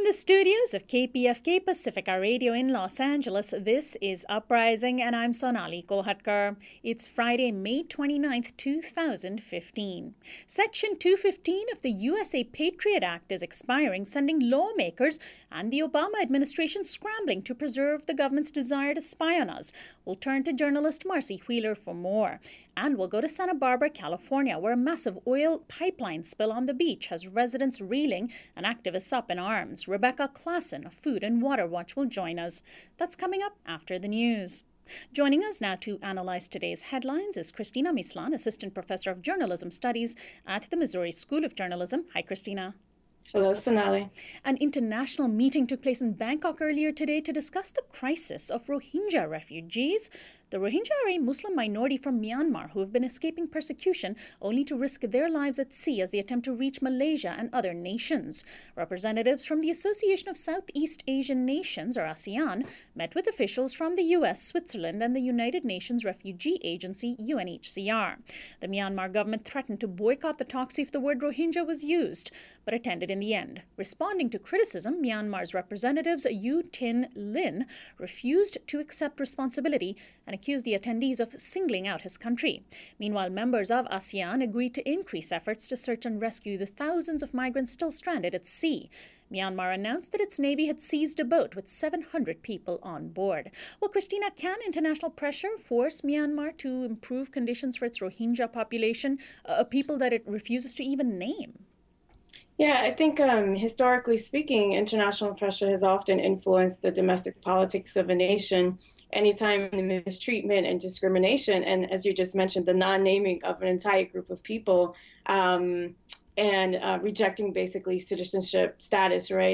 the studios of KPFK Pacifica Radio in Los Angeles, this is Uprising, and I'm Sonali Kolhatkar. It's Friday, May 29th, 2015. Section 215 of the USA Patriot Act is expiring, sending lawmakers and the Obama administration scrambling to preserve the government's desire to spy on us. We'll turn to journalist Marcy Wheeler for more. And we'll go to Santa Barbara, California, where a massive oil pipeline spill on the beach has residents reeling and activists up in arms. Rebecca Klassen of Food and Water Watch will join us. That's coming up after the news. Joining us now to analyze today's headlines is Christina Mislan, Assistant Professor of Journalism Studies at the Missouri School of Journalism. Hi, Christina. Hello, Sonali. An international meeting took place in Bangkok earlier today to discuss the crisis of Rohingya refugees. The Rohingya are a Muslim minority from Myanmar who have been escaping persecution only to risk their lives at sea as they attempt to reach Malaysia and other nations. Representatives from the Association of Southeast Asian Nations, or ASEAN, met with officials from the US, Switzerland, and the United Nations Refugee Agency, UNHCR. The Myanmar government threatened to boycott the talks if the word Rohingya was used, but attended in the end. Responding to criticism, Myanmar's representatives U Tin Lin refused to accept responsibility and accused the attendees of singling out his country. Meanwhile, members of ASEAN agreed to increase efforts to search and rescue the thousands of migrants still stranded at sea. Myanmar announced that its navy had seized a boat with 700 people on board. Well, Christina, can international pressure force Myanmar to improve conditions for its Rohingya population, a people that it refuses to even name? Yeah, I think historically speaking, international pressure has often influenced the domestic politics of a nation. Anytime the mistreatment and discrimination, and as you just mentioned, the non-naming of an entire group of people and rejecting basically citizenship status, right?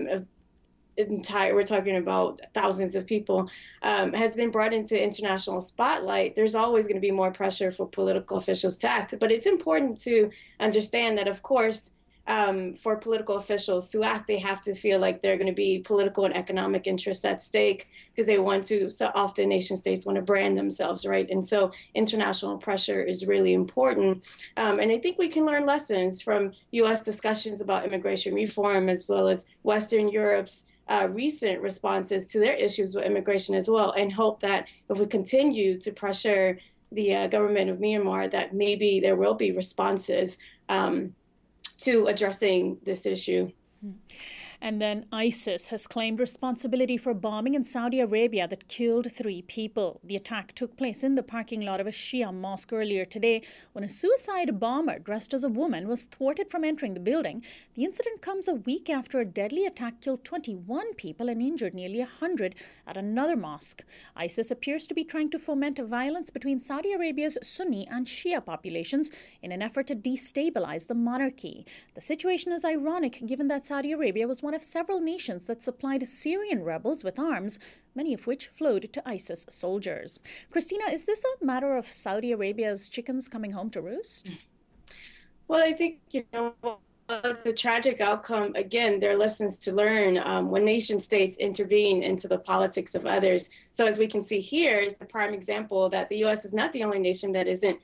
We're talking about thousands of people, has been brought into international spotlight. There's always going to be more pressure for political officials to act. But it's important to understand that, of course, for political officials to act, they have to feel like there are going to be political and economic interests at stake because they want to, so often nation states want to brand themselves, right? And so international pressure is really important. And I think we can learn lessons from U.S. discussions about immigration reform as well as Western Europe's recent responses to their issues with immigration as well, and hope that if we continue to pressure the government of Myanmar, that maybe there will be responses to addressing this issue. And then ISIS has claimed responsibility for bombing in Saudi Arabia that killed 3 people. The attack took place in the parking lot of a Shia mosque earlier today when a suicide bomber dressed as a woman was thwarted from entering the building. The incident comes a week after a deadly attack killed 21 people and injured nearly 100 at another mosque. ISIS appears to be trying to foment violence between Saudi Arabia's Sunni and Shia populations in an effort to destabilize the monarchy. The situation is ironic given that Saudi Arabia was one of several nations that supplied Syrian rebels with arms, many of which flowed to ISIS soldiers. Christina, is this a matter of Saudi Arabia's chickens coming home to roost? Well, I think, it's a tragic outcome. Again, there are lessons to learn when nation states intervene into the politics of others. So as we can see here is the prime example that the U.S. is not the only nation that isn't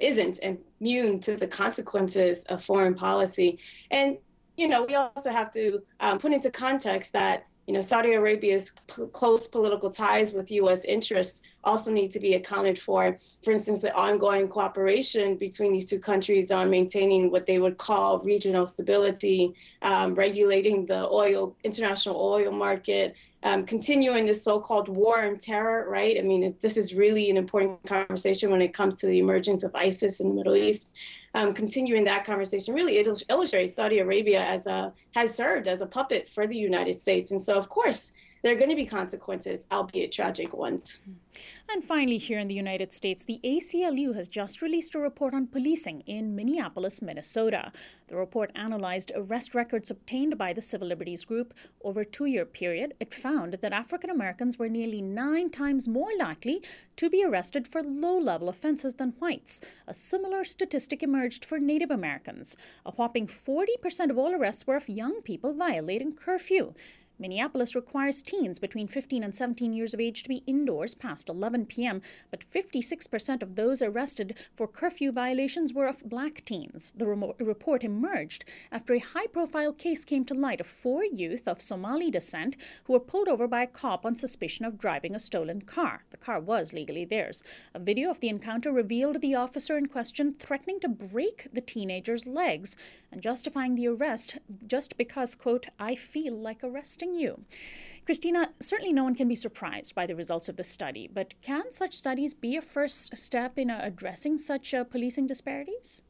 immune to the consequences of foreign policy. And we also have to put into context that, Saudi Arabia's close political ties with U.S. interests also need to be accounted for. For instance, the ongoing cooperation between these two countries on maintaining what they would call regional stability, regulating the international oil market, continuing this so-called war on terror, right? I mean, this is really an important conversation when it comes to the emergence of ISIS in the Middle East. Continuing that conversation really illustrates Saudi Arabia has served as a puppet for the United States. And so, of course, there are going to be consequences, albeit tragic ones. And finally, here in the United States, the ACLU has just released a report on policing in Minneapolis, Minnesota. The report analyzed arrest records obtained by the Civil Liberties Group over a 2-year period. It found that African Americans were nearly 9 times more likely to be arrested for low-level offenses than whites. A similar statistic emerged for Native Americans. A whopping 40% of all arrests were of young people violating curfew. Minneapolis requires teens between 15 and 17 years of age to be indoors past 11 p.m., but 56% of those arrested for curfew violations were of black teens. The report emerged after a high-profile case came to light of 4 youth of Somali descent who were pulled over by a cop on suspicion of driving a stolen car. The car was legally theirs. A video of the encounter revealed the officer in question threatening to break the teenagers' legs and justifying the arrest just because, quote, "I feel like arresting you." Christina, certainly no one can be surprised by the results of the study, but can such studies be a first step in addressing such policing disparities?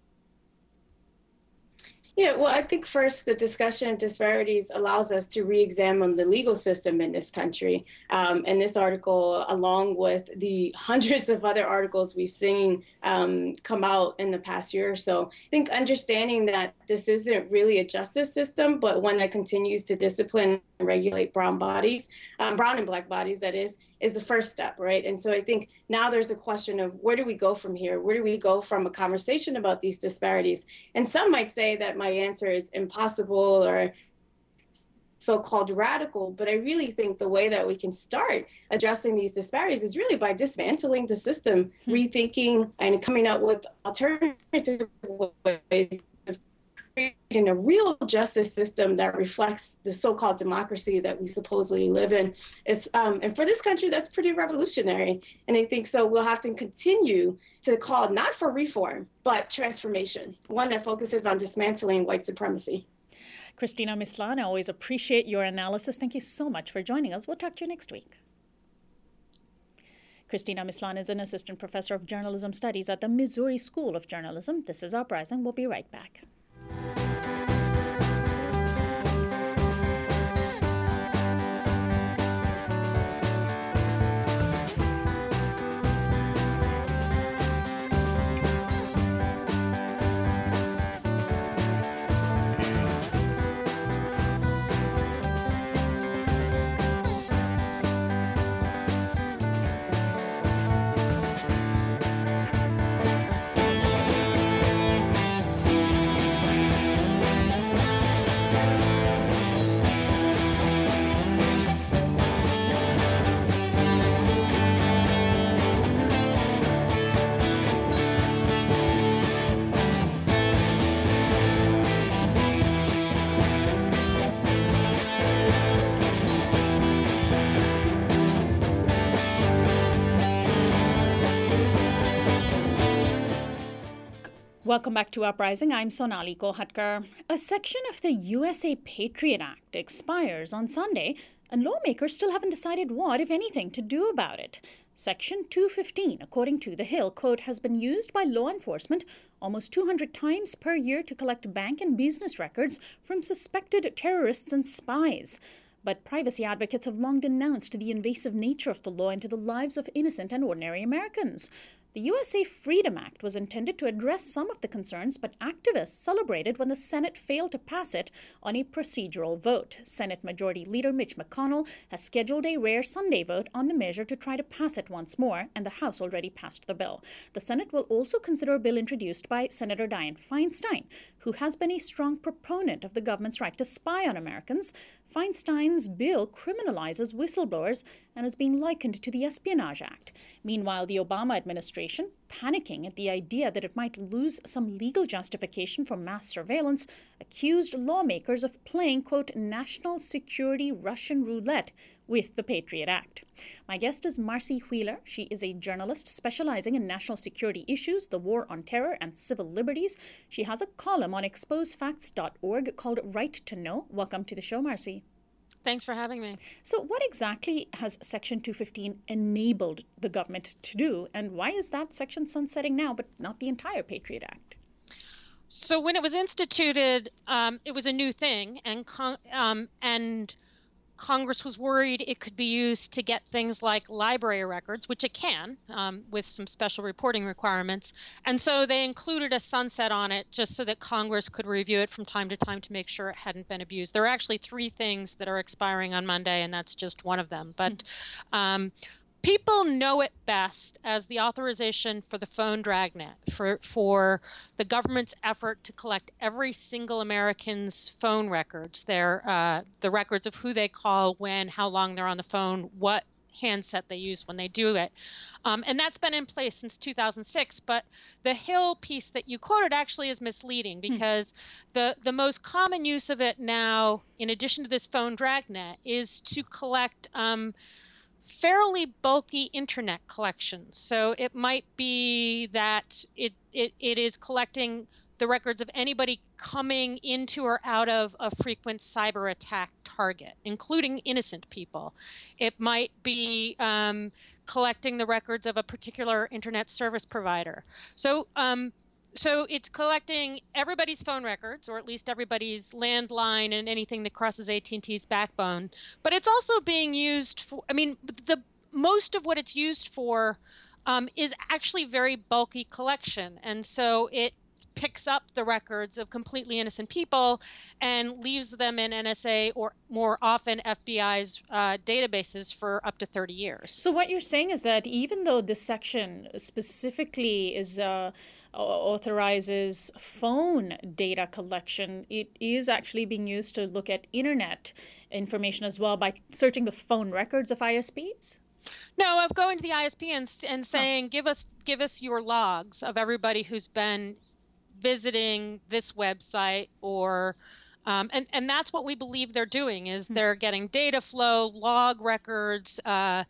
Yeah, well, I think first the discussion of disparities allows us to re-examine the legal system in this country. And this article, along with the hundreds of other articles we've seen come out in the past year or so, I think understanding that this isn't really a justice system, but one that continues to discipline and regulate brown bodies, brown and black bodies, that is the first step, right? And so I think now there's a question of where do we go from here? Where do we go from a conversation about these disparities? And some might say that my answer is impossible or so-called radical, but I really think the way that we can start addressing these disparities is really by dismantling the system, rethinking and coming up with alternative ways of creating a real justice system that reflects the so-called democracy that we supposedly live in. And for this country, that's pretty revolutionary. And I think so we'll have to continue to call not for reform, but transformation, one that focuses on dismantling white supremacy. Christina Mislan, I always appreciate your analysis. Thank you so much for joining us. We'll talk to you next week. Christina Mislan is an assistant professor of journalism studies at the Missouri School of Journalism. This is Uprising. We'll be right back. Welcome back to Uprising. I'm Sonali Kolhatkar. A section of the USA Patriot Act expires on Sunday, and lawmakers still haven't decided what, if anything, to do about it. Section 215, according to The Hill, quote, has been used by law enforcement almost 200 times per year to collect bank and business records from suspected terrorists and spies. But privacy advocates have long denounced the invasive nature of the law into the lives of innocent and ordinary Americans. The USA Freedom Act was intended to address some of the concerns, but activists celebrated when the Senate failed to pass it on a procedural vote. Senate Majority Leader Mitch McConnell has scheduled a rare Sunday vote on the measure to try to pass it once more, and the House already passed the bill. The Senate will also consider a bill introduced by Senator Dianne Feinstein, who has been a strong proponent of the government's right to spy on Americans. Feinstein's bill criminalizes whistleblowers and is being likened to the Espionage Act. Meanwhile, the Obama administration, panicking at the idea that it might lose some legal justification for mass surveillance, accused lawmakers of playing, quote, national security Russian roulette with the Patriot Act. My guest is Marcy Wheeler. She is a journalist specializing in national security issues, the war on terror, and civil liberties. She has a column on exposefacts.org called Right to Know. Welcome to the show, Marcy. Thanks for having me. So what exactly has Section 215 enabled the government to do, and why is that section sunsetting now, but not the entire Patriot Act? So when it was instituted, it was a new thing, and Congress was worried it could be used to get things like library records, which it can, with some special reporting requirements. And so they included a sunset on it just so that Congress could review it from time to time to make sure it hadn't been abused. There are actually 3 things that are expiring on Monday, and that's just one of them. But People know it best as the authorization for the phone dragnet, for the government's effort to collect every single American's phone records, the records of who they call, when, how long they're on the phone, what handset they use when they do it. And that's been in place since 2006. But the Hill piece that you quoted actually is misleading, because the most common use of it now, in addition to this phone dragnet, is to collect fairly bulky internet collections. So it might be that it is collecting the records of anybody coming into or out of a frequent cyber attack target, including innocent people. It might be collecting the records of a particular internet service provider. So it's collecting everybody's phone records, or at least everybody's landline and anything that crosses AT&T's backbone. But it's also being used for, the most of what it's used for is actually very bulky collection. And so it picks up the records of completely innocent people and leaves them in NSA, or more often FBI's databases, for up to 30 years. So what you're saying is that even though this section specifically authorizes phone data collection, it is actually being used to look at internet information as well by searching the phone records of ISPs? No, of going to the ISP and saying, give us your logs of everybody who's been visiting this website, or and that's what we believe they're doing, is they're getting data flow, log records. So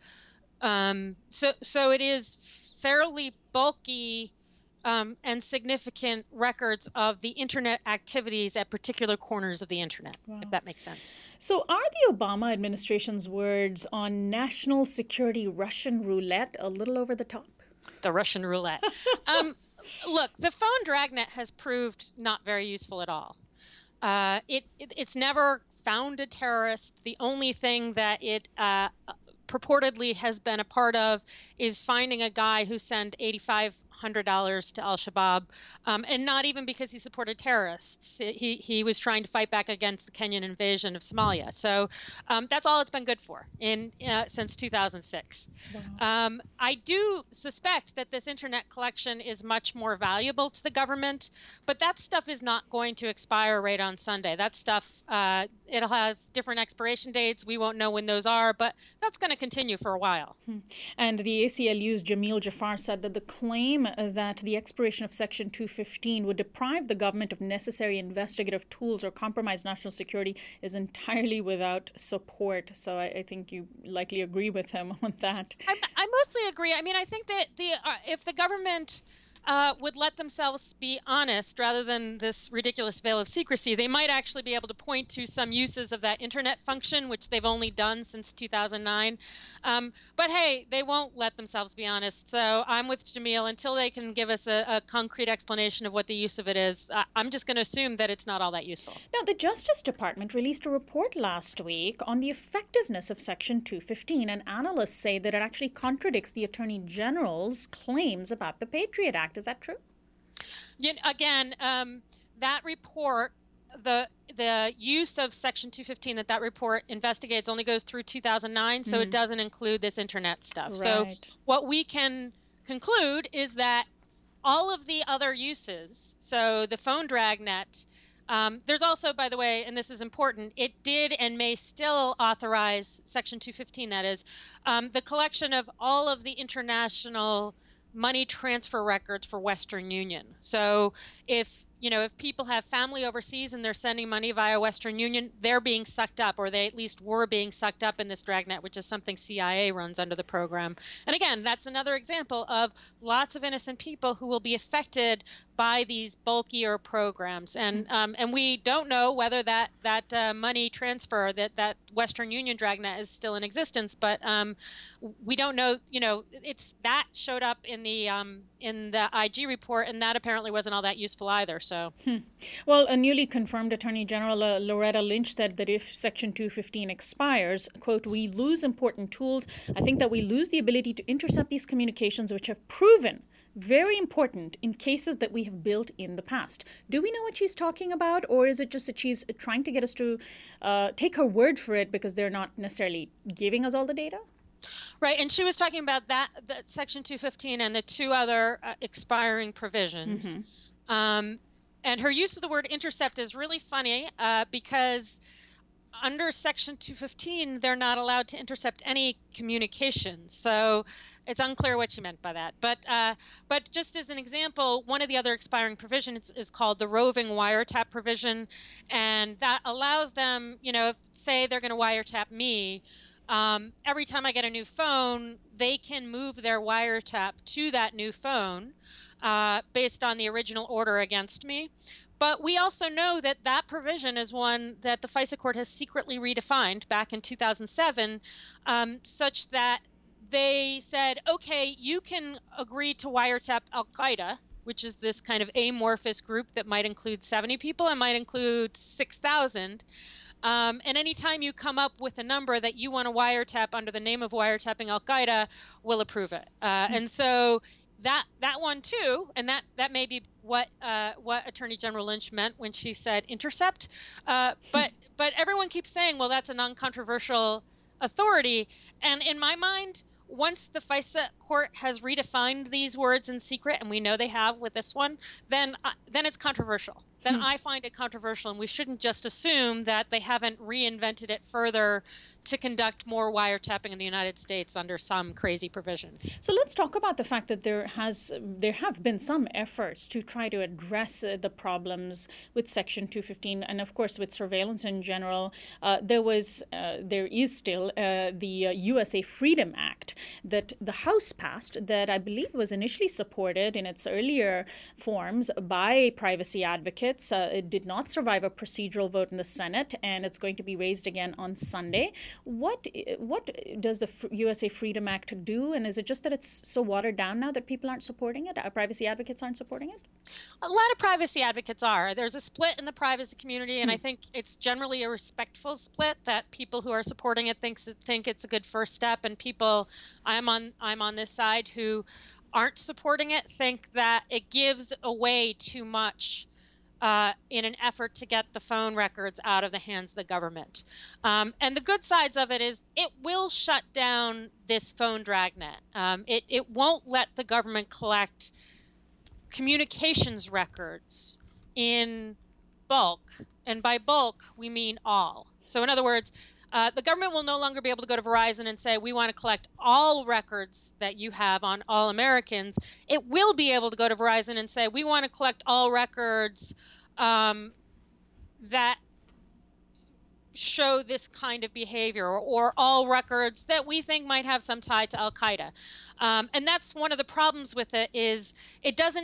it is fairly bulky and significant records of the internet activities at particular corners of the internet, if that makes sense. So are the Obama administration's words on national security Russian roulette a little over the top? The Russian roulette. Look, the phone dragnet has proved not very useful at all. It's never found a terrorist. The only thing that it purportedly has been a part of is finding a guy who sent $8,500 to al-Shabaab, and not even because he supported terrorists. He was trying to fight back against the Kenyan invasion of Somalia. So that's all it's been good for since 2006. Wow. I do suspect that this internet collection is much more valuable to the government, but that stuff is not going to expire right on Sunday. That stuff, it'll have different expiration dates. We won't know when those are, but that's going to continue for a while. And the ACLU's Jamil Jafar said that the claim that the expiration of Section 215 would deprive the government of necessary investigative tools or compromise national security is entirely without support. So I think you likely agree with him on that. I mostly agree. I think that if the government would let themselves be honest rather than this ridiculous veil of secrecy, they might actually be able to point to some uses of that internet function, which they've only done since 2009. But hey, they won't let themselves be honest. So I'm with Jamil. Until they can give us a concrete explanation of what the use of it is, I'm just going to assume that it's not all that useful. Now, the Justice Department released a report last week on the effectiveness of Section 215, and analysts say that it actually contradicts the Attorney General's claims about the Patriot Act. Is that true? Again, that report, the use of Section 215 that report investigates only goes through 2009, so it doesn't include this internet stuff. Right. So what we can conclude is that all of the other uses, so the phone dragnet, there's also, by the way, and this is important, it did and may still authorize Section 215, that is, the collection of all of the international money transfer records for Western Union. So if people have family overseas and they're sending money via Western Union, they're being sucked up, or they at least were being sucked up in this dragnet, which is something CIA runs under the program. And again, that's another example of lots of innocent people who will be affected by these bulkier programs. And we don't know whether that money transfer, that Western Union dragnet is still in existence, but we don't know, it's that showed up in the IG report, and that apparently wasn't all that useful either. So, Well, a newly confirmed Attorney General Loretta Lynch said that if Section 215 expires, quote, we lose important tools. I think that we lose the ability to intercept these communications, which have proven very important in cases that we have built in the past. Do we know what she's talking about, or is it just that she's trying to get us to take her word for it because they're not necessarily giving us all the data? Right, and she was talking about that Section 215 and the two other expiring provisions. And her use of the word intercept is really funny because under Section 215, they're not allowed to intercept any communications. So it's unclear what she meant by that. But just as an example, one of the other expiring provisions is called the roving wiretap provision, and that allows them, say they're going to wiretap me. Every time I get a new phone, they can move their wiretap to that new phone based on the original order against me. But we also know that that provision is one that the FISA court has secretly redefined back in 2007, such that they said, okay, you can agree to wiretap Al-Qaeda, which is this kind of amorphous group that might include 70 people and might include 6,000. And anytime you come up with a number that you want to wiretap under the name of wiretapping Al-Qaeda, we'll approve it. And so that one too, and that may be what Attorney General Lynch meant when she said intercept. But everyone keeps saying, well, that's a non-controversial authority. And in my mind, once the FISA court has redefined these words in secret, and we know they have with this one, then it's controversial. Then I find it controversial, and we shouldn't just assume that they haven't reinvented it further to conduct more wiretapping in the United States under some crazy provision. So let's talk about the fact that there have been some efforts to try to address the problems with Section 215 and, of course, with surveillance in general. There is still the USA Freedom Act that the House passed that I believe was initially supported in its earlier forms by privacy advocates. It did not survive a procedural vote in the Senate, and it's going to be raised again on Sunday. What does the USA Freedom Act do, and is it just that it's so watered down now that people aren't supporting it? Privacy advocates aren't supporting it? A lot of privacy advocates are. There's a split in the privacy community, and I think it's generally a respectful split that people who are supporting it think it's a good first step, and people I'm on this side who aren't supporting it think that it gives away too much in an effort to get the phone records out of the hands of the government. And the good sides of it is it will shut down this phone dragnet. It won't let the government collect communications records in bulk. And by bulk, we mean all. So in other words, the government will no longer be able to go to Verizon and say, we want to collect all records that you have on all Americans. It will be able to go to Verizon and say, we want to collect all records that show this kind of behavior, or all records that we think might have some tie to Al-Qaeda. And that's one of the problems with it is it does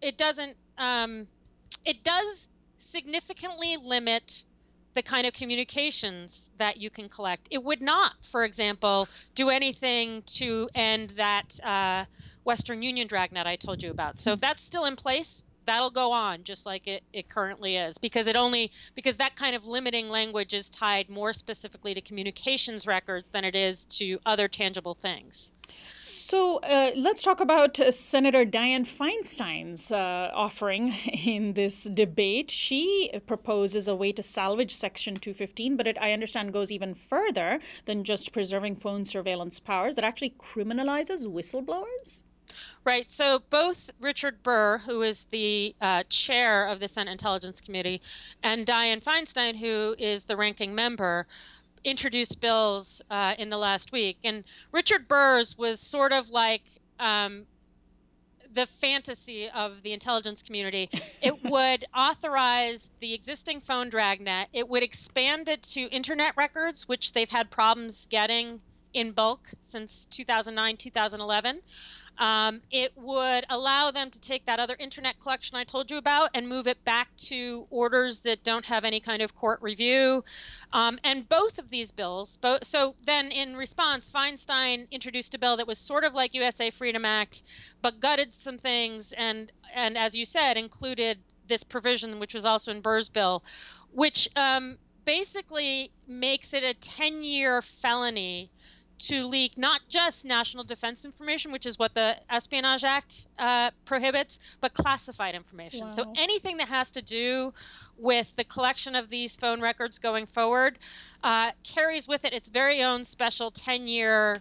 significantly limit the kind of communications that you can collect. It would not, for example, do anything to end that Western Union dragnet I told you about. So if that's still in place, that'll go on just like it currently is, because that kind of limiting language is tied more specifically to communications records than it is to other tangible things. So let's talk about Senator Dianne Feinstein's offering in this debate. She proposes a way to salvage Section 215, but I understand goes even further than just preserving phone surveillance powers. It actually criminalizes whistleblowers. Right. So both Richard Burr, who is the chair of the Senate Intelligence Committee, and Dianne Feinstein, who is the ranking member, introduced bills in the last week. And Richard Burr's was sort of like the fantasy of the intelligence community. It would authorize the existing phone dragnet. It would expand it to internet records, which they've had problems getting in bulk since 2009, 2011. It would allow them to take that other internet collection I told you about and move it back to orders that don't have any kind of court review. And both of these bills, so then in response, Feinstein introduced a bill that was sort of like USA Freedom Act, but gutted some things and as you said, included this provision, which was also in Burr's bill, which basically makes it a 10-year felony to leak not just national defense information, which is what the Espionage Act prohibits, but classified information. Wow. So anything that has to do with the collection of these phone records going forward carries with it its very own special 10-year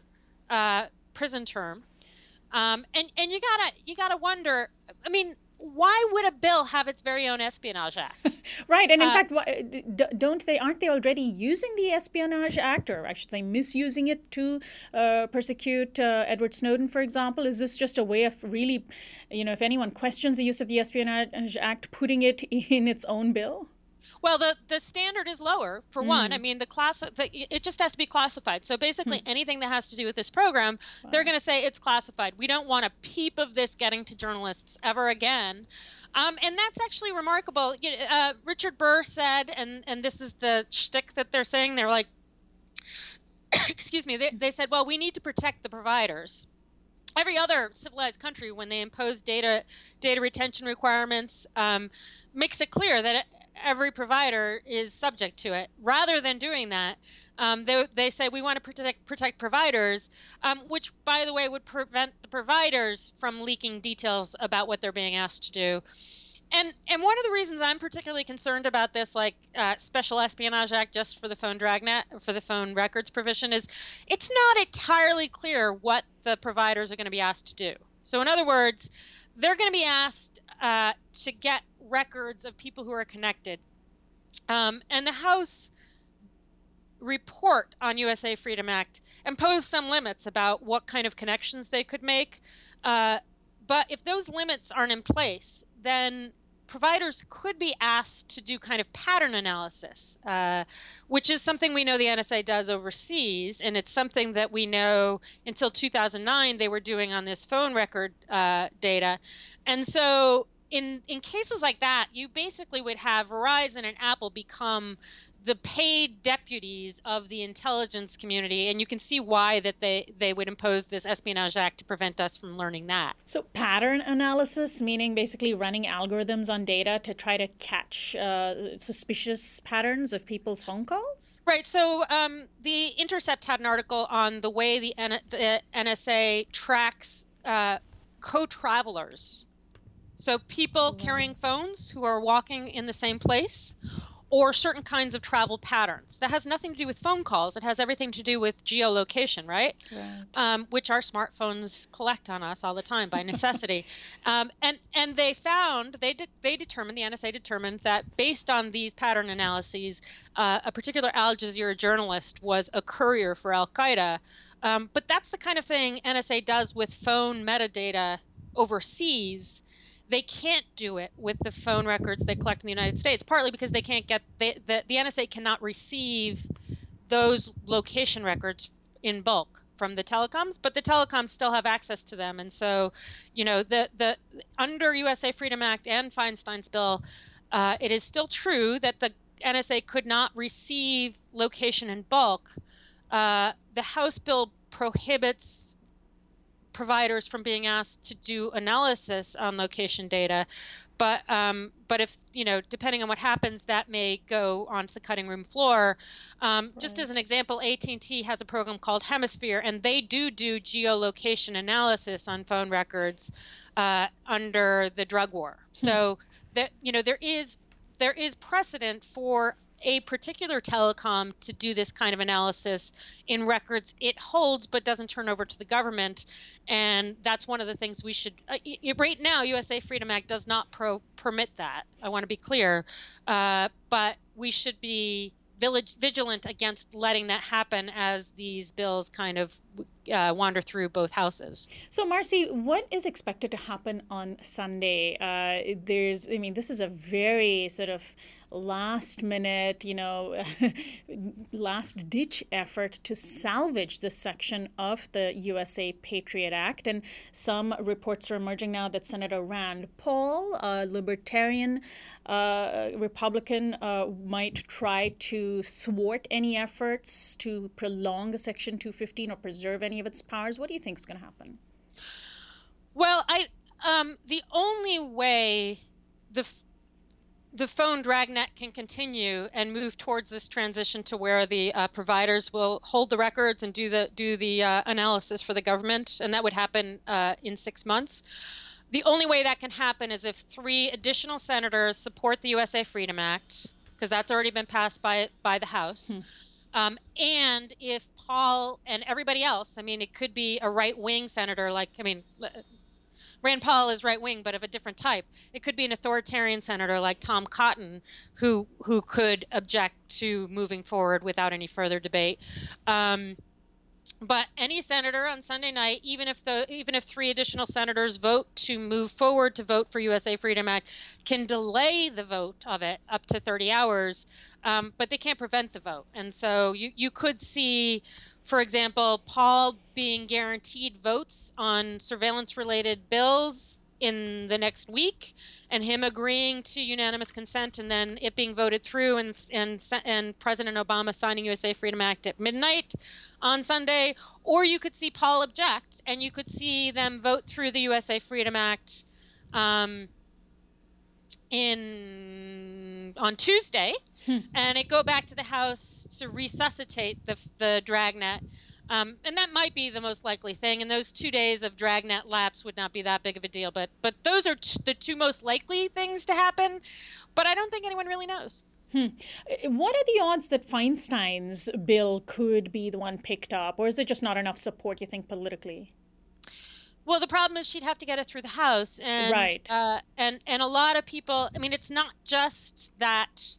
prison term. And you gotta wonder. I mean, why would a bill have its very own Espionage Act? Right, and in fact, aren't they already using the Espionage Act, or I should say misusing it to persecute Edward Snowden, for example? Is this just a way of really, if anyone questions the use of the Espionage Act, putting it in its own bill? Well, the standard is lower, for one. I mean, it just has to be classified. So basically anything that has to do with this program, they're going to say it's classified. We don't want a peep of this getting to journalists ever again. And that's actually remarkable. Richard Burr said, and this is the shtick that they're saying, they're like, excuse me, they said, well, we need to protect the providers. Every other civilized country, when they impose data retention requirements, makes it clear that every provider is subject to it. Rather than doing that, they say we want to protect providers, which, by the way, would prevent the providers from leaking details about what they're being asked to do. And one of the reasons I'm particularly concerned about this, special Espionage Act just for the phone dragnet, for the phone records provision, is it's not entirely clear what the providers are going to be asked to do. So in other words, they're going to be asked to get records of people who are connected. And the House report on USA Freedom Act imposed some limits about what kind of connections they could make. But if those limits aren't in place, then providers could be asked to do kind of pattern analysis, which is something we know the NSA does overseas, and it's something that we know until 2009 they were doing on this phone record data. And so in cases like that, you basically would have Verizon and Apple become the paid deputies of the intelligence community, and you can see why that they would impose this Espionage Act to prevent us from learning that. So pattern analysis, meaning basically running algorithms on data to try to catch suspicious patterns of people's phone calls? Right. So The Intercept had an article on the way the NSA tracks co-travelers. So people carrying phones who are walking in the same place, or certain kinds of travel patterns. That has nothing to do with phone calls. It has everything to do with geolocation, right? Which our smartphones collect on us all the time by necessity. And they found, the NSA determined that based on these pattern analyses, a particular Al Jazeera journalist was a courier for Al-Qaeda. But that's the kind of thing NSA does with phone metadata overseas. They can't do it with the phone records they collect in the United States, partly because they can't get the NSA cannot receive those location records in bulk from the telecoms, but the telecoms still have access to them. And so, the under USA Freedom Act and Feinstein's bill, it is still true that the NSA could not receive location in bulk. The House bill prohibits providers from being asked to do analysis on location data, but if depending on what happens, that may go onto the cutting room floor. Just as an example, AT&T has a program called Hemisphere, and they do geolocation analysis on phone records under the drug war. So that there is precedent for a particular telecom to do this kind of analysis in records it holds but doesn't turn over to the government. And that's one of the things we should right now, USA Freedom Act does not permit that. I want to be clear, but we should be vigilant against letting that happen as these bills kind of wander through both houses. So, Marcy, what is expected to happen on Sunday? This is a very sort of last-minute, last-ditch effort to salvage this section of the USA Patriot Act. And some reports are emerging now that Senator Rand Paul, a libertarian Republican, might try to thwart any efforts to prolong Section 215 or preserve any of its powers. What do you think is going to happen? Well, the only way the phone dragnet can continue and move towards this transition to where the providers will hold the records and do the analysis for the government, and that would happen in 6 months. The only way that can happen is if 3 additional senators support the USA Freedom Act, because that's already been passed by the House, and if Paul and everybody else. I mean, it could be a right-wing senator, Rand Paul is right-wing, but of a different type. It could be an authoritarian senator like Tom Cotton, who could object to moving forward without any further debate. But any senator on Sunday night, even if 3 additional senators vote to move forward to vote for USA Freedom Act, can delay the vote of it up to 30 hours, but they can't prevent the vote. And so you could see, for example, Paul being guaranteed votes on surveillance-related bills in the next week, and him agreeing to unanimous consent, and then it being voted through, and President Obama signing USA Freedom Act at midnight on Sunday. Or you could see Paul object, and you could see them vote through the USA Freedom Act on Tuesday, and it go back to the House to resuscitate the dragnet. And that might be the most likely thing. And those 2 days of dragnet lapse would not be that big of a deal. But those are the 2 most likely things to happen. But I don't think anyone really knows. What are the odds that Feinstein's bill could be the one picked up? Or is it just not enough support, you think, politically? Well, the problem is she'd have to get it through the House. And, right. And a lot of people, I mean, it's not just that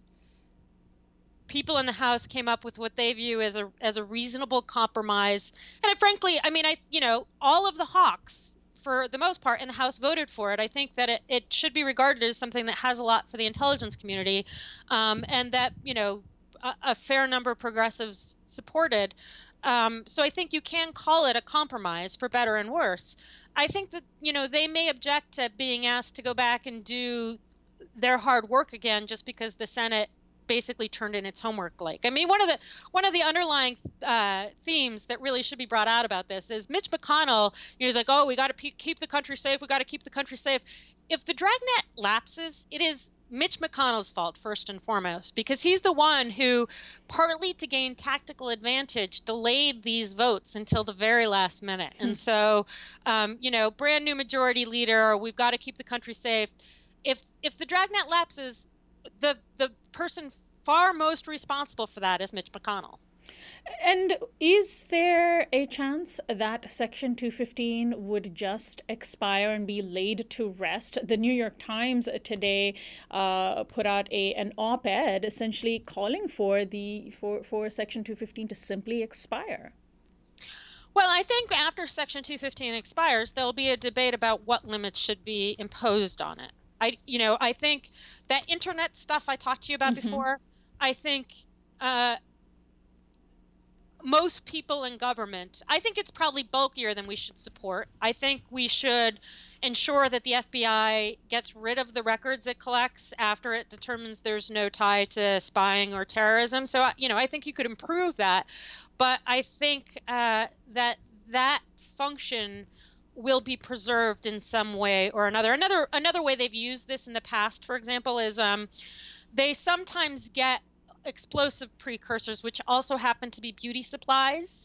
people in the House came up with what they view as a reasonable compromise. And frankly, I mean, all of the hawks, for the most part, in the House voted for it. I think that it should be regarded as something that has a lot for the intelligence community, and that, a fair number of progressives supported. So I think you can call it a compromise, for better and worse. I think that, they may object to being asked to go back and do their hard work again just because the Senate basically turned in its homework late. I mean, one of the underlying themes that really should be brought out about this is Mitch McConnell. He's like, "Oh, we got to keep the country safe. We got to keep the country safe." If the dragnet lapses, it is Mitch McConnell's fault first and foremost, because he's the one who, partly to gain tactical advantage, delayed these votes until the very last minute. And so, brand new majority leader, we've got to keep the country safe. If the dragnet lapses, the person far most responsible for that is Mitch McConnell. And is there a chance that Section 215 would just expire and be laid to rest? The New York Times today put out an op-ed essentially calling for Section 215 to simply expire. Well, I think after Section 215 expires, there'll be a debate about what limits should be imposed on it. I think that internet stuff I talked to you about before, I think most people in government, I think it's probably bulkier than we should support. I think we should ensure that the FBI gets rid of the records it collects after it determines there's no tie to spying or terrorism. So, I think you could improve that. But I think that function will be preserved in some way or another. Another way they've used this in the past, for example, is they sometimes get explosive precursors, which also happen to be beauty supplies.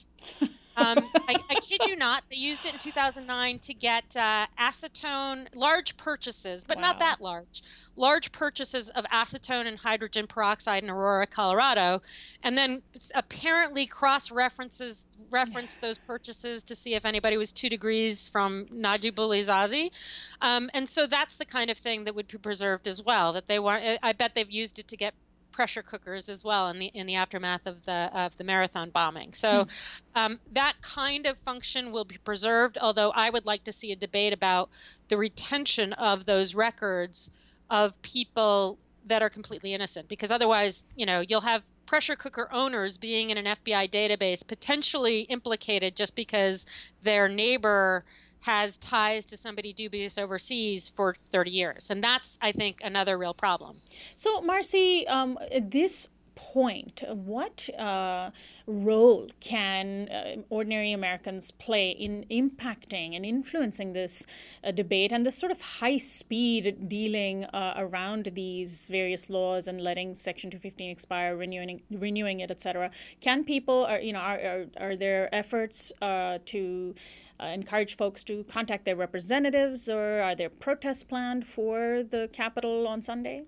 I kid you not, they used it in 2009 to get acetone, large purchases, but not that large purchases of acetone and hydrogen peroxide in Aurora, Colorado, and then apparently reference those purchases to see if anybody was 2 degrees from Najib Boulizazi. And so that's the kind of thing that would be preserved as well, that they want. I bet they've used it to get pressure cookers as well in the aftermath of the marathon bombing. So that kind of function will be preserved, although I would like to see a debate about the retention of those records of people that are completely innocent, because otherwise, you'll have pressure cooker owners being in an FBI database potentially implicated just because their neighbor has ties to somebody dubious overseas for 30 years. And that's, I think, another real problem. So, Marcy, at this point, what role can ordinary Americans play in impacting and influencing this debate and this sort of high-speed dealing around these various laws and letting Section 215 expire, renewing it, etc.? Can people, are there efforts to encourage folks to contact their representatives, or are there protests planned for the Capitol on Sunday?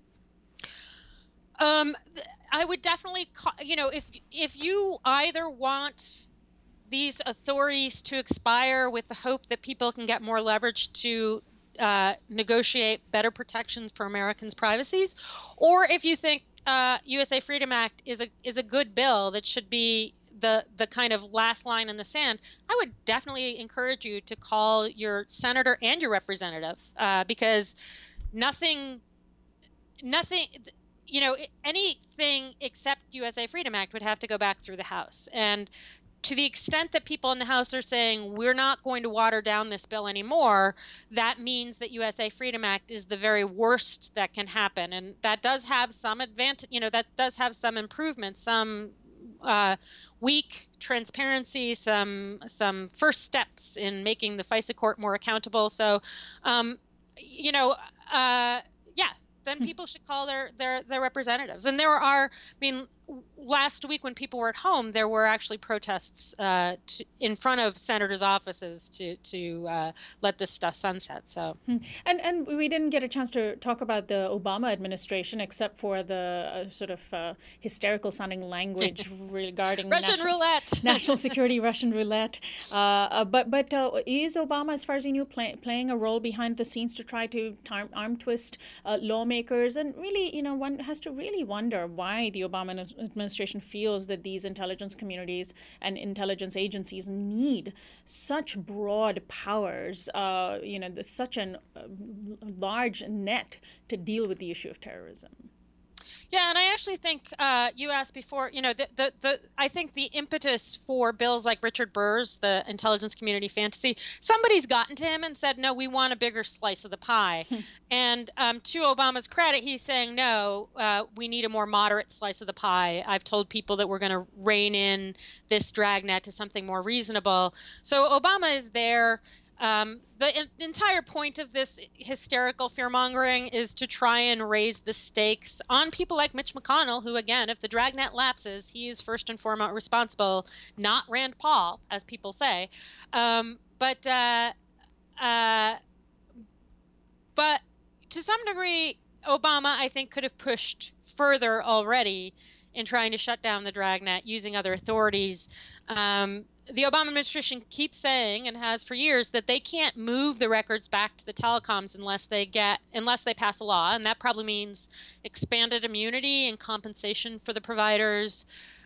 I would definitely, if you either want these authorities to expire with the hope that people can get more leverage to negotiate better protections for Americans' privacies, or if you think USA Freedom Act is a good bill that should be the kind of last line in the sand, I would definitely encourage you to call your senator and your representative, because nothing, anything except USA Freedom Act would have to go back through the House. And to the extent that people in the House are saying we're not going to water down this bill anymore, that means that USA Freedom Act is the very worst that can happen. And that does have some advantage, that does have some improvements, some weak transparency, some first steps in making the FISA court more accountable. So, yeah, then people should call their representatives. And there are, last week when people were at home, there were actually protests in front of senators' offices to let this stuff sunset. So, and we didn't get a chance to talk about the Obama administration, except for the sort of hysterical sounding language regarding Russian roulette, national security, Russian roulette. But is Obama, as far as you knew, playing a role behind the scenes to try to arm twist lawmakers? And really, one has to really wonder why the Obama administration feels that these intelligence communities and intelligence agencies need such broad powers, such a large net to deal with the issue of terrorism. Yeah, and I actually think you asked before, I think the impetus for bills like Richard Burr's, the intelligence community fantasy, somebody's gotten to him and said, no, we want a bigger slice of the pie. And to Obama's credit, he's saying, no, we need a more moderate slice of the pie. I've told people that we're going to rein in this dragnet to something more reasonable. So Obama is there. The entire point of this hysterical fear-mongering is to try and raise the stakes on people like Mitch McConnell, who, again, if the dragnet lapses, he is first and foremost responsible, not Rand Paul, as people say. But to some degree, Obama, I think, could have pushed further already in trying to shut down the dragnet using other authorities. The Obama administration keeps saying, and has for years, that they can't move the records back to the telecoms unless they pass a law, and that probably means expanded immunity and compensation for the providers,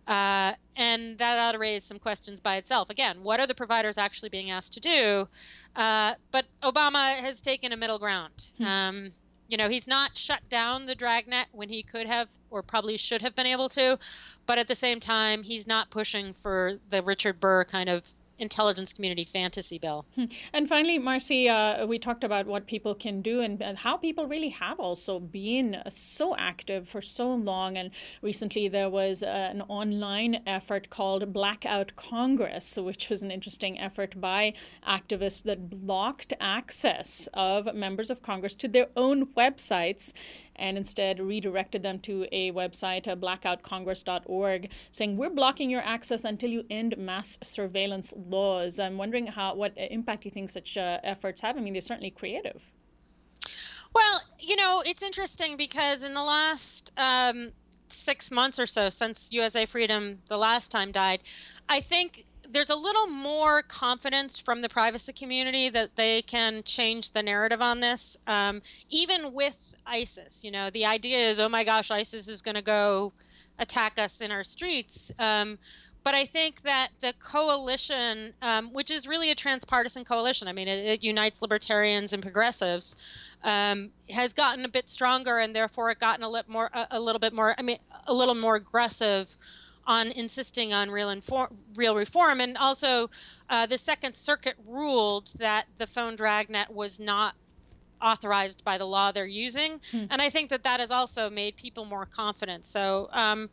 and that ought to raise some questions by itself. Again, what are the providers actually being asked to do? But Obama has taken a middle ground. He's not shut down the dragnet when he could have or probably should have been able to, but at the same time, he's not pushing for the Richard Burr kind of intelligence community fantasy bill. And finally, Marcy, we talked about what people can do and how people really have also been so active for so long. And recently there was an online effort called Blackout Congress, which was an interesting effort by activists that blocked access of members of Congress to their own websites and instead redirected them to a website, blackoutcongress.org, saying, we're blocking your access until you end mass surveillance laws. I'm wondering what impact you think such efforts have. I mean, they're certainly creative. Well, it's interesting because in the last 6 months or so, since USA Freedom the last time died, I think there's a little more confidence from the privacy community that they can change the narrative on this, even with ISIS. The idea is, oh my gosh, ISIS is going to go attack us in our streets. But I think that the coalition, which is really a transpartisan coalition, it unites libertarians and progressives, has gotten a bit stronger, and therefore it gotten a little more aggressive on insisting on real reform. And also, the Second Circuit ruled that the phone dragnet was not authorized by the law they're using. And I think that has also made people more confident. So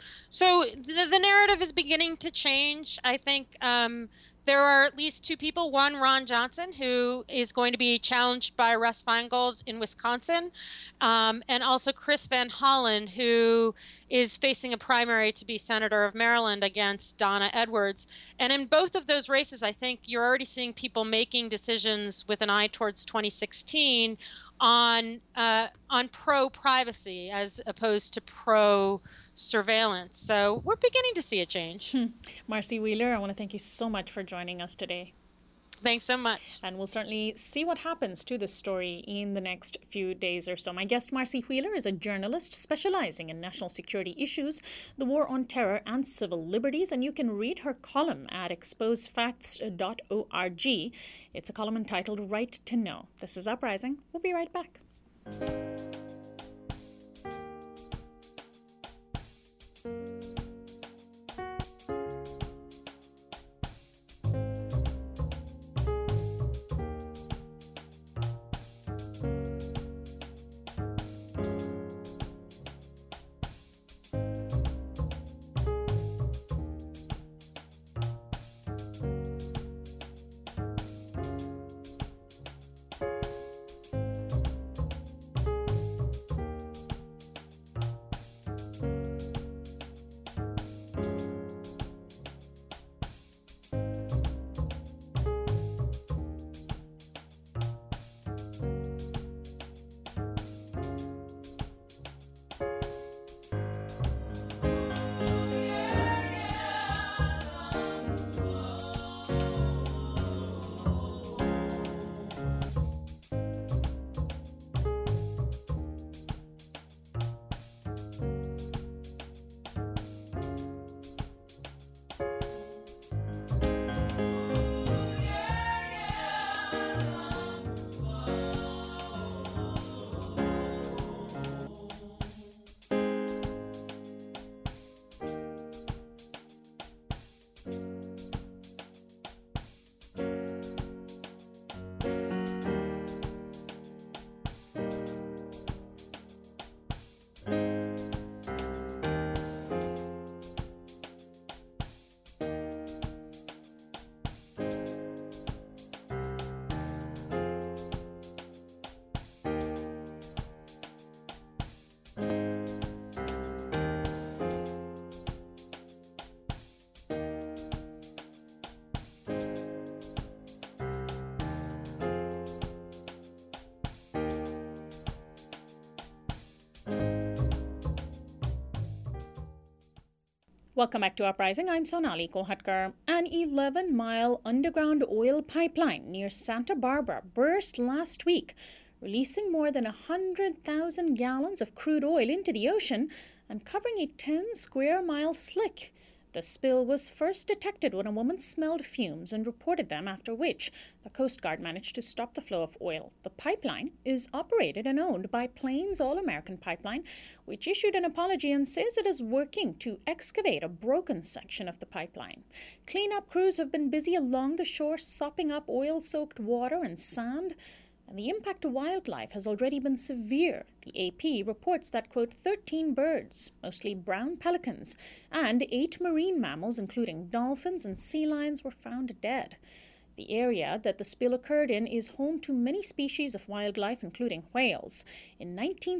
the narrative is beginning to change. I think there are at least two people. One, Ron Johnson, who is going to be challenged by Russ Feingold in Wisconsin, and also Chris Van Hollen, who is facing a primary to be Senator of Maryland against Donna Edwards. And in both of those races, I think you're already seeing people making decisions with an eye towards 2016 on pro-privacy as opposed to pro-surveillance. So we're beginning to see a change. Marcy Wheeler, I want to thank you so much for joining us today. Thanks so much. And we'll certainly see what happens to this story in the next few days or so. My guest, Marcy Wheeler, is a journalist specializing in national security issues, the war on terror, and civil liberties. And you can read her column at exposedfacts.org. It's a column entitled Right to Know. This is Uprising. We'll be right back. Welcome back to Uprising. I'm Sonali Kolhatkar. An 11-mile underground oil pipeline near Santa Barbara burst last week, releasing more than 100,000 gallons of crude oil into the ocean and covering a 10-square-mile slick. The spill was first detected when a woman smelled fumes and reported them, after which the Coast Guard managed to stop the flow of oil. The pipeline is operated and owned by Plains All American Pipeline, which issued an apology and says it is working to excavate a broken section of the pipeline. Cleanup crews have been busy along the shore, sopping up oil-soaked water and sand, and the impact to wildlife has already been severe. The AP reports that, quote, 13 birds, mostly brown pelicans, and 8 marine mammals, including dolphins and sea lions, were found dead. The area that the spill occurred in is home to many species of wildlife, including whales. In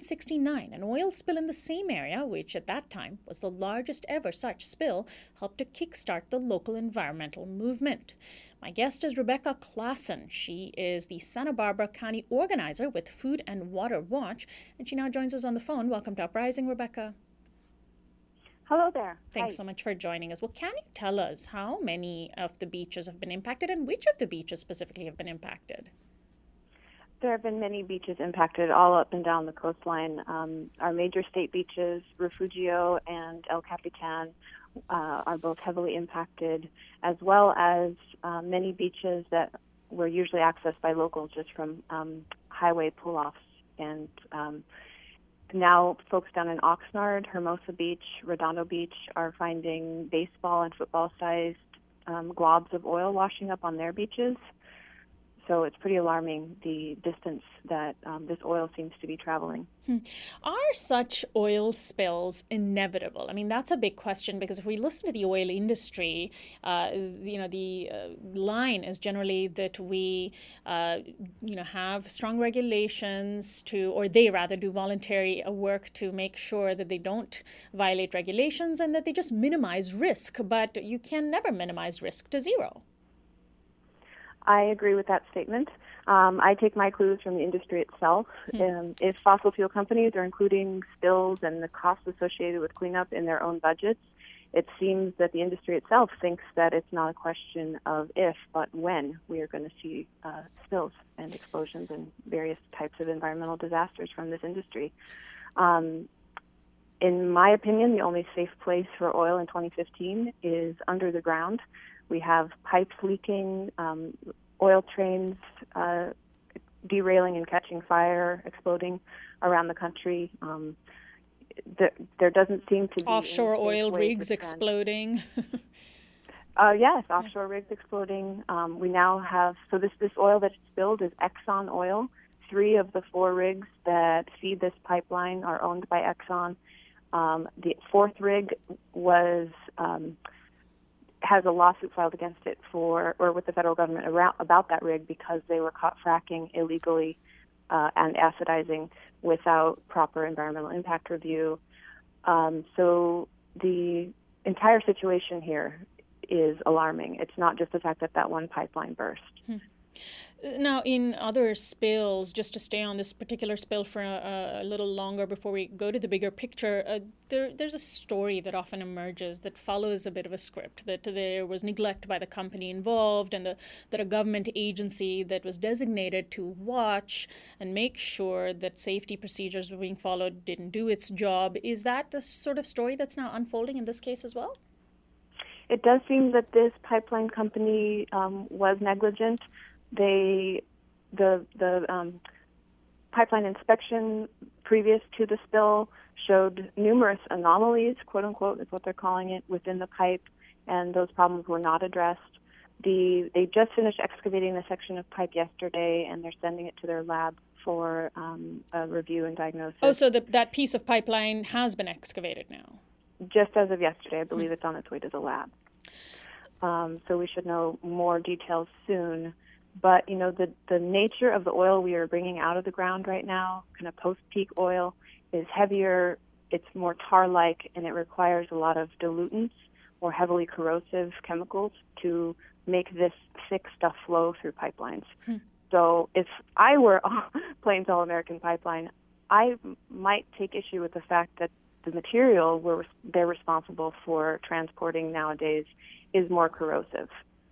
1969, an oil spill in the same area, which at that time was the largest ever such spill, helped to kickstart the local environmental movement. My guest is Rebecca Klassen. She is the Santa Barbara County organizer with Food and Water Watch, and she now joins us on the phone. Welcome to Uprising, Rebecca. Hello there. Thanks so much for joining us. Well, can you tell us how many of the beaches have been impacted and which of the beaches specifically have been impacted? There have been many beaches impacted all up and down the coastline. Our major state beaches, Refugio and El Capitan, are both heavily impacted, as well as many beaches that were usually accessed by locals just from highway pull-offs. And now folks down in Oxnard, Hermosa Beach, Redondo Beach are finding baseball and football-sized globs of oil washing up on their beaches. So it's pretty alarming, the distance that this oil seems to be traveling. Are such oil spills inevitable? I mean, that's a big question, because if we listen to the oil industry, the line is generally that we, have strong regulations or they rather do voluntary work to make sure that they don't violate regulations and that they just minimize risk. But you can never minimize risk to zero. I agree with that statement. I take my clues from the industry itself. If fossil fuel companies are including spills and the costs associated with cleanup in their own budgets, it seems that the industry itself thinks that it's not a question of if, but when we are going to see spills and explosions and various types of environmental disasters from this industry. In my opinion, the only safe place for oil in 2015 is under the ground. We have pipes leaking, oil trains derailing and catching fire, exploding around the country. There doesn't seem to be offshore oil rigs exploding. Yes, offshore rigs exploding. We now have, so this oil that's spilled is Exxon oil. 3 of the 4 rigs that feed this pipeline are owned by Exxon. The 4th rig has a lawsuit filed against it with the federal government about that rig because they were caught fracking illegally and acidizing without proper environmental impact review. So the entire situation here is alarming. It's not just the fact that one pipeline burst. Now, in other spills, just to stay on this particular spill for a little longer before we go to the bigger picture, there's a story that often emerges that follows a bit of a script, that there was neglect by the company involved and that a government agency that was designated to watch and make sure that safety procedures were being followed didn't do its job. Is that the sort of story that's now unfolding in this case as well? It does seem that this pipeline company was negligent. The pipeline inspection previous to the spill showed numerous anomalies, quote unquote, is what they're calling it, within the pipe, and those problems were not addressed. They just finished excavating the section of pipe yesterday, and they're sending it to their lab for a review and diagnosis. Oh, so that piece of pipeline has been excavated now? Just as of yesterday, I believe it's on its way to the lab. So we should know more details soon. But, the nature of the oil we are bringing out of the ground right now, kind of post-peak oil, is heavier, it's more tar-like, and it requires a lot of dilutants or heavily corrosive chemicals to make this thick stuff flow through pipelines. So if I were Plains All American Pipeline, I might take issue with the fact that the material they're responsible for transporting nowadays is more corrosive.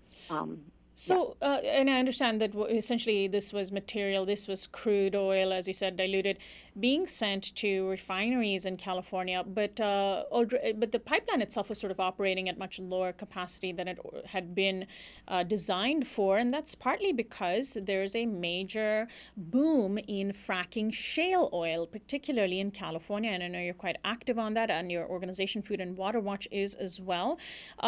And I understand that essentially this was crude oil, as you said, diluted, being sent to refineries in California. But the pipeline itself was sort of operating at much lower capacity than it had been designed for. And that's partly because there's a major boom in fracking shale oil, particularly in California. And I know you're quite active on that, and your organization, Food and Water Watch, is as well.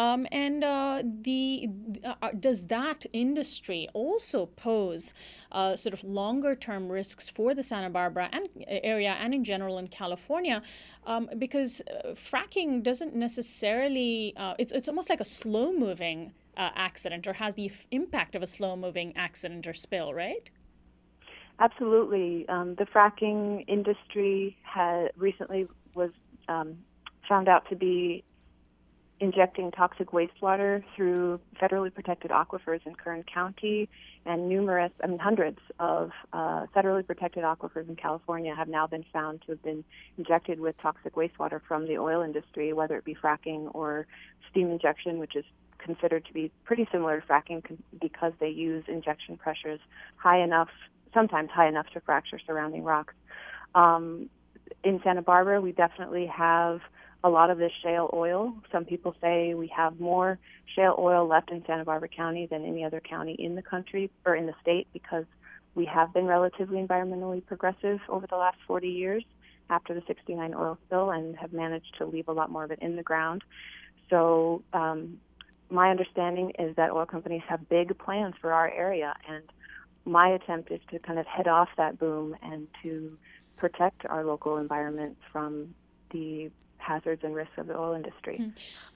Does that industry also pose sort of longer term risks for the Santa Barbara area and in general in California, because fracking doesn't necessarily, it's almost like a slow moving accident, or has the impact of a slow moving accident or spill, right? Absolutely. The fracking industry recently was found out to be injecting toxic wastewater through federally protected aquifers in Kern County, and hundreds of federally protected aquifers in California have now been found to have been injected with toxic wastewater from the oil industry, whether it be fracking or steam injection, which is considered to be pretty similar to fracking because they use injection pressures sometimes high enough to fracture surrounding rocks. In Santa Barbara, we definitely have a lot of this shale oil. Some people say we have more shale oil left in Santa Barbara County than any other county in the country or in the state, because we have been relatively environmentally progressive over the last 40 years after the 69 oil spill and have managed to leave a lot more of it in the ground. So my understanding is that oil companies have big plans for our area, and my attempt is to kind of head off that boom and to protect our local environment from the hazards and risks of the oil industry.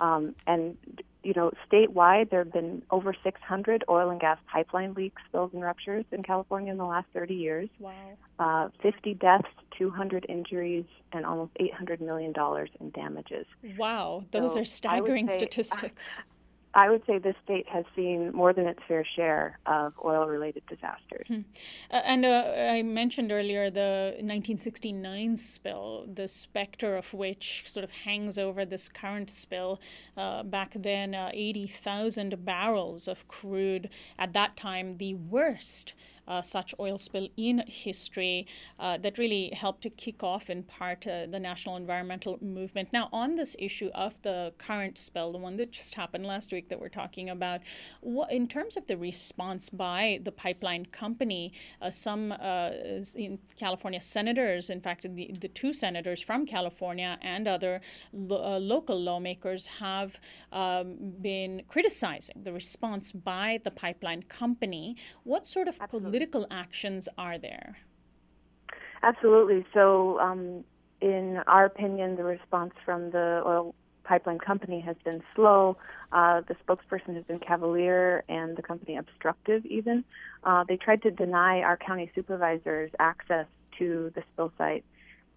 Statewide, there have been over 600 oil and gas pipeline leaks, spills, and ruptures in California in the last 30 years. Wow. 50 deaths, 200 injuries, and almost $800 million in damages. Wow, those are staggering statistics. I would say this state has seen more than its fair share of oil-related disasters. And I mentioned earlier the 1969 spill, the specter of which sort of hangs over this current spill. Back then, 80,000 barrels of crude, at that time the worst such oil spill in history, that really helped to kick off in part the national environmental movement. Now, on this issue of the current spill, the one that just happened last week that we're talking about, in terms of the response by the pipeline company, some in California senators, in fact, the two senators from California and other local lawmakers have been criticizing the response by the pipeline company. What sort of political actions are there? Absolutely. So, in our opinion, the response from the oil pipeline company has been slow. The spokesperson has been cavalier and the company obstructive even. They tried to deny our county supervisors access to the spill site.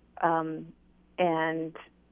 And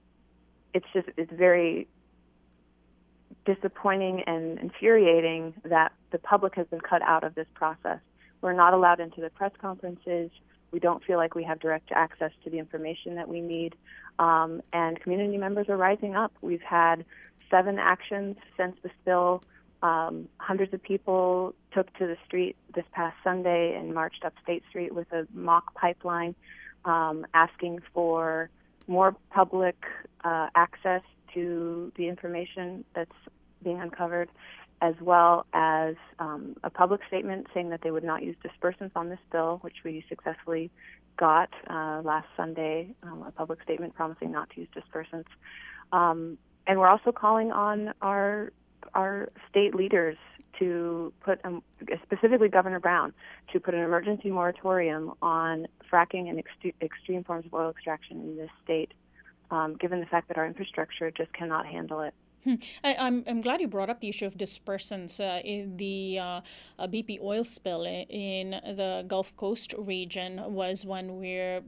it's very disappointing and infuriating that the public has been cut out of this process. We're not allowed into the press conferences. We don't feel like we have direct access to the information that we need. And community members are rising up. We've had 7 actions since the spill. Hundreds of people took to the street this past Sunday and marched up State Street with a mock pipeline, asking for more public access to the information that's being uncovered, as well as a public statement saying that they would not use dispersants on this bill, which we successfully got last Sunday, a public statement promising not to use dispersants. And we're also calling on our state leaders to put, specifically Governor Brown, to put an emergency moratorium on fracking and extreme forms of oil extraction in this state, given the fact that our infrastructure just cannot handle it. I'm glad you brought up the issue of dispersants. In the BP oil spill in the Gulf Coast region was one where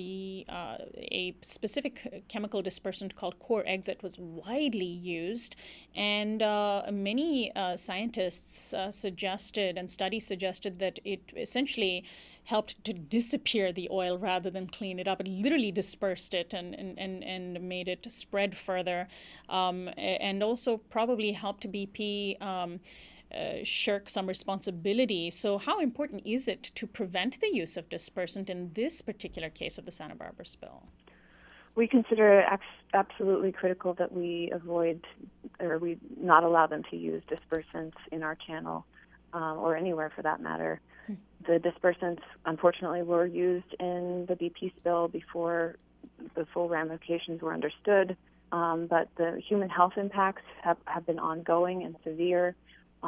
a specific chemical dispersant called Core Exit was widely used, and many scientists suggested, and studies suggested, that it essentially helped to disappear the oil rather than clean it up. It literally dispersed it and made it spread further, and also probably helped BP shirk some responsibility. So how important is it to prevent the use of dispersant in this particular case of the Santa Barbara spill? We consider it absolutely critical that we avoid, or we not allow them to use dispersants in our channel, or anywhere for that matter. The dispersants, unfortunately, were used in the BP spill before the full ramifications were understood, but the human health impacts have been ongoing and severe,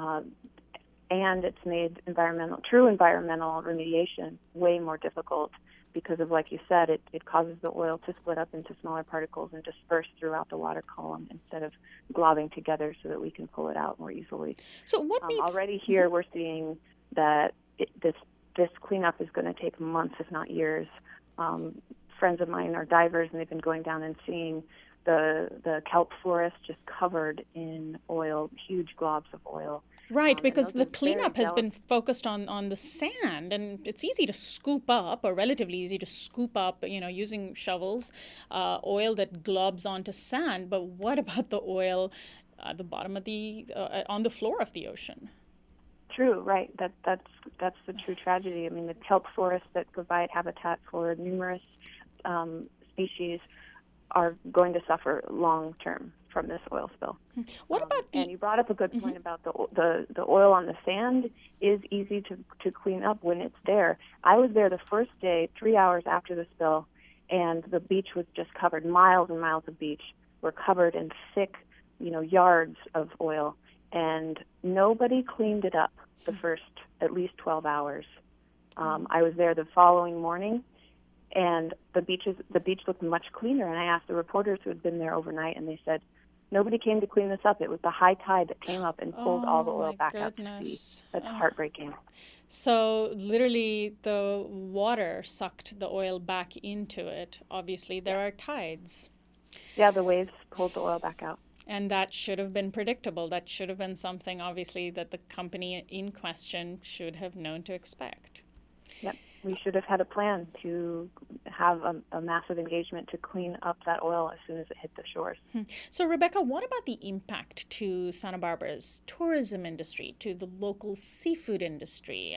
and it's made true environmental remediation way more difficult because of, like you said, it causes the oil to split up into smaller particles and disperse throughout the water column instead of globbing together so that we can pull it out more easily. So what needs... Already here we're seeing that this cleanup is going to take months, if not years. Friends of mine are divers, and they've been going down and seeing the kelp forest just covered in oil, huge globs of oil. Right, because the cleanup has been focused on the sand, and it's easy to scoop up, or relatively easy to scoop up, using shovels, oil that globs onto sand. But what about the oil at the bottom of on the floor of the ocean? True, right. That's the true tragedy. I mean, the kelp forests that provide habitat for numerous species are going to suffer long term from this oil spill. What about and you brought up a good point about the oil on the sand is easy to clean up when it's there. I was there the first day, 3 hours after the spill, and the beach was just covered. Miles and miles of beach were covered in thick, yards of oil, and nobody cleaned it up the first at least 12 hours. I was there the following morning, and the beach looked much cleaner. And I asked the reporters who had been there overnight, and they said nobody came to clean this up. It was the high tide that came up and pulled all the oil back out to sea. That's heartbreaking. So literally, the water sucked the oil back into it. Obviously, there are tides. Yeah, the waves pulled the oil back out. And that should have been predictable. That should have been something, obviously, that the company in question should have known to expect. Yep. We should have had a plan to have a massive engagement to clean up that oil as soon as it hit the shores. So, Rebecca, what about the impact to Santa Barbara's tourism industry, to the local seafood industry?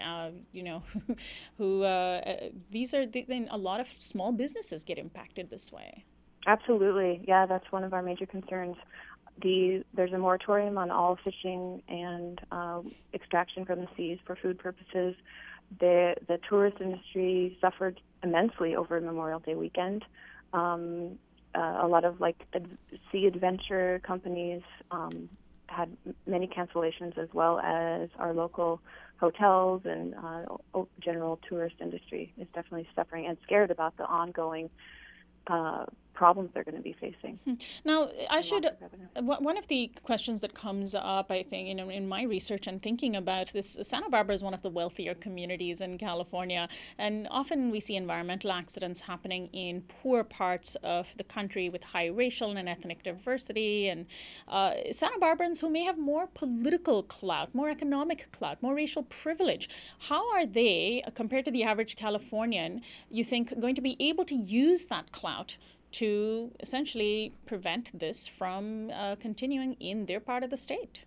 These are a lot of small businesses get impacted this way. Absolutely. Yeah, that's one of our major concerns. There's a moratorium on all fishing and extraction from the seas for food purposes. The tourist industry suffered immensely over Memorial Day weekend. A lot of sea adventure companies had many cancellations, as well as our local hotels and general tourist industry is definitely suffering and scared about the ongoing problems they're going to be facing. Now, one of the questions that comes up, I think, in my research and thinking about this, Santa Barbara is one of the wealthier communities in California, and often we see environmental accidents happening in poor parts of the country with high racial and ethnic diversity, and Santa Barbara's who may have more political clout, more economic clout, more racial privilege. How are they, compared to the average Californian, you think, going to be able to use that clout to essentially prevent this from continuing in their part of the state?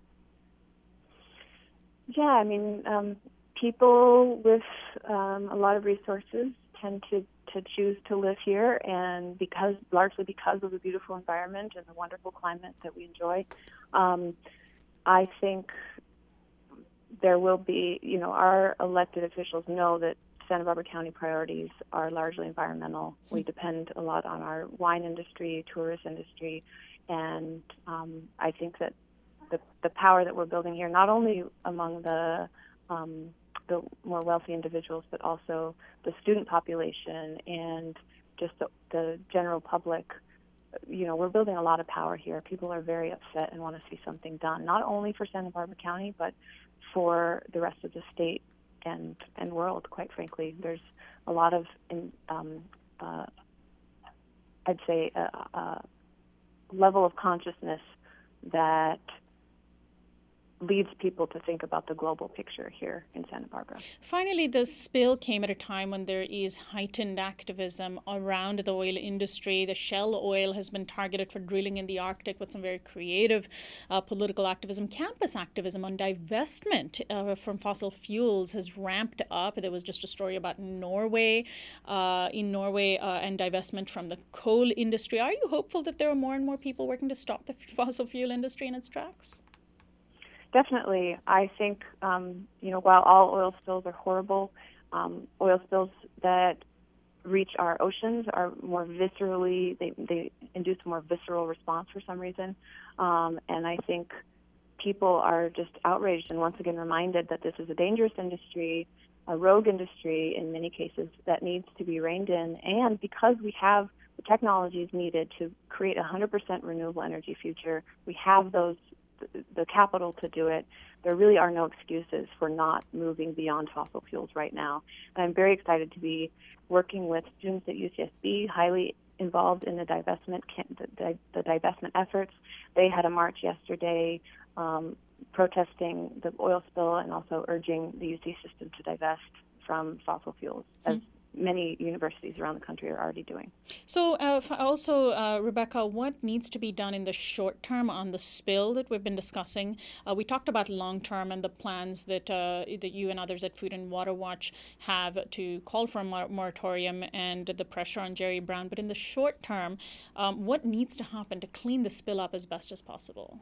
Yeah, I mean, people with a lot of resources tend to choose to live here, and largely because of the beautiful environment and the wonderful climate that we enjoy. I think there will be, our elected officials know that Santa Barbara County priorities are largely environmental. We depend a lot on our wine industry, tourist industry, and I think that the power that we're building here, not only among the more wealthy individuals, but also the student population and just the general public, we're building a lot of power here. People are very upset and want to see something done, not only for Santa Barbara County, but for the rest of the state and world, quite frankly. There's a lot of, I'd say, a level of consciousness that leads people to think about the global picture here in Santa Barbara. Finally, the spill came at a time when there is heightened activism around the oil industry. The Shell oil has been targeted for drilling in the Arctic with some very creative political activism. Campus activism on divestment from fossil fuels has ramped up. There was just a story about Norway, and divestment from the coal industry. Are you hopeful that there are more and more people working to stop the fossil fuel industry in its tracks? Definitely. I think, while all oil spills are horrible, oil spills that reach our oceans are more viscerally, they induce a more visceral response for some reason. And I think people are just outraged and once again reminded that this is a dangerous industry, a rogue industry in many cases that needs to be reined in. And because we have the technologies needed to create a 100% renewable energy future, we have the capital to do it. There really are no excuses for not moving beyond fossil fuels right now. And I'm very excited to be working with students at UCSB, highly involved in the divestment efforts. They had a march yesterday protesting the oil spill and also urging the UC system to divest from fossil fuels, as many universities around the country are already doing. So Rebecca, what needs to be done in the short term on the spill that we've been discussing? We talked about long term and the plans that you and others at Food and Water Watch have to call for a moratorium and the pressure on Jerry Brown. But in the short term, what needs to happen to clean the spill up as best as possible?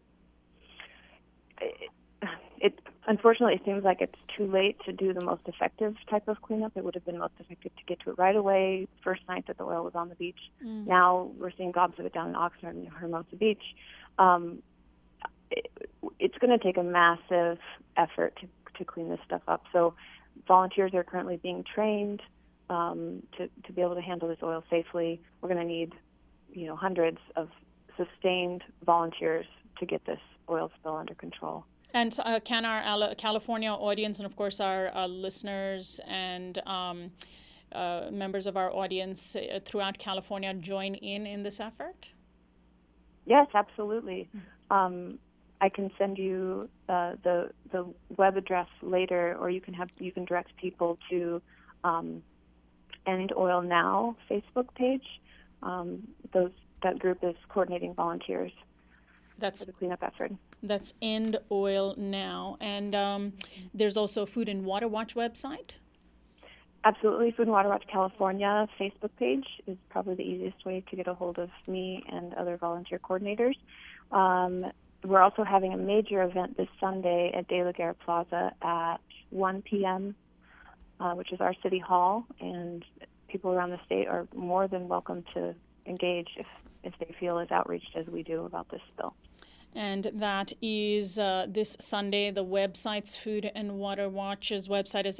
Unfortunately, it seems like it's too late to do the most effective type of cleanup. It would have been most effective to get to it right away, first night that the oil was on the beach. Now we're seeing gobs of it down in Oxnard and Hermosa Beach. It's going to take a massive effort to clean this stuff up. So volunteers are currently being trained to be able to handle this oil safely. We're going to need, hundreds of sustained volunteers to get this oil spill under control. And can our California audience and, of course, our listeners and members of our audience throughout California join in this effort? Yes, absolutely. I can send you the web address later, or you can direct people to End Oil Now Facebook page. That group is coordinating volunteers for the cleanup effort. That's End Oil Now, and there's also Food and Water Watch website. Absolutely. Food and Water Watch California Facebook page is probably the easiest way to get a hold of me and other volunteer coordinators. We're also having a major event this Sunday at De La Guerra Plaza at 1 p.m., which is our city hall, and people around the state are more than welcome to engage if they feel as outreached as we do about this spill. And that is this Sunday. The website's Food and Water Watch's website is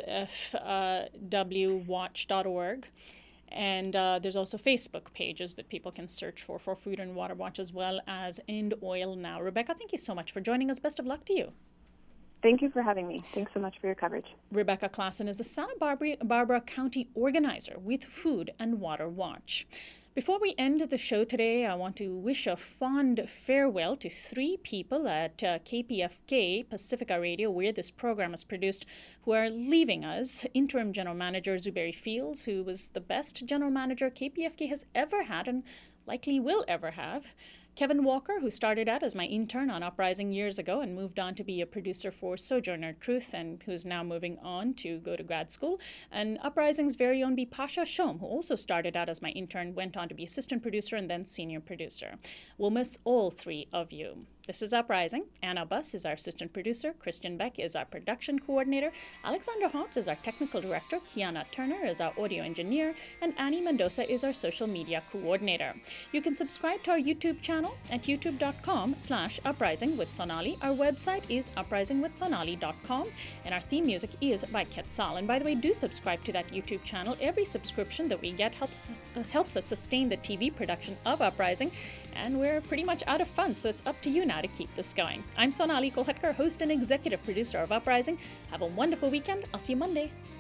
fwwatch.org. And there's also Facebook pages that people can search for Food and Water Watch, as well as End Oil Now. Rebecca, thank you so much for joining us. Best of luck to you. Thank you for having me. Thanks so much for your coverage. Rebecca Klassen is the Santa Barbara County organizer with Food and Water Watch. Before we end the show today, I want to wish a fond farewell to 3 people at KPFK Pacifica Radio, where this program is produced, who are leaving us. Interim General Manager Zuberi Fields, who was the best general manager KPFK has ever had and likely will ever have. Kevin Walker, who started out as my intern on Uprising years ago and moved on to be a producer for Sojourner Truth, and who's now moving on to go to grad school. And Uprising's very own Bipasha Shom, who also started out as my intern, went on to be assistant producer and then senior producer. We'll miss all 3 of you. This is Uprising. Anna Buss is our assistant producer. Christian Beck is our production coordinator. Alexander Hobbs is our technical director. Kiana Turner is our audio engineer. And Annie Mendoza is our social media coordinator. You can subscribe to our YouTube channel at youtube.com/Uprising with Sonali. Our website is uprisingwithsonali.com. And our theme music is by Quetzal. And by the way, do subscribe to that YouTube channel. Every subscription that we get helps us sustain the TV production of Uprising. And we're pretty much out of funds, so it's up to you now to keep this going. I'm Sonali Kolhatkar, host and executive producer of Uprising. Have a wonderful weekend. I'll see you Monday.